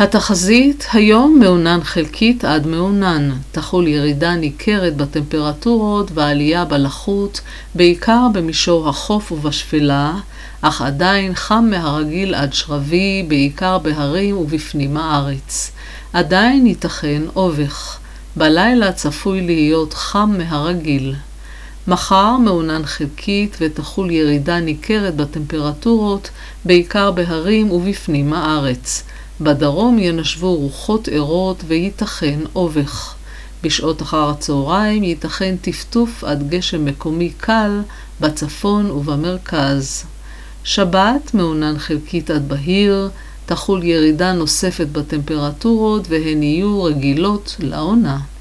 התחזית היום מעונן חלקית עד מעונן. תחול ירידה ניכרת בטמפרטורות ועלייה בלחות, בעיקר במישור החוף ובשפלה, אך עדיין חם מהרגיל עד שרבי, בעיקר בהרים ובפנים הארץ. עדיין ייתכן אובך. בלילה צפוי להיות חם מהרגיל. מחר מעונן חלקית ותחול ירידה ניכרת בטמפרטורות, בעיקר בהרים ובפנים הארץ. בדרום ינשבו רוחות ערות וייתכן אובך. בשעות אחר הצהריים ייתכן טפטוף עד גשם מקומי קל בצפון ובמרכז. שבת מעונן חלקית עד בהיר, תחול ירידה נוספת בטמפרטורות והן יהיו רגילות לעונה.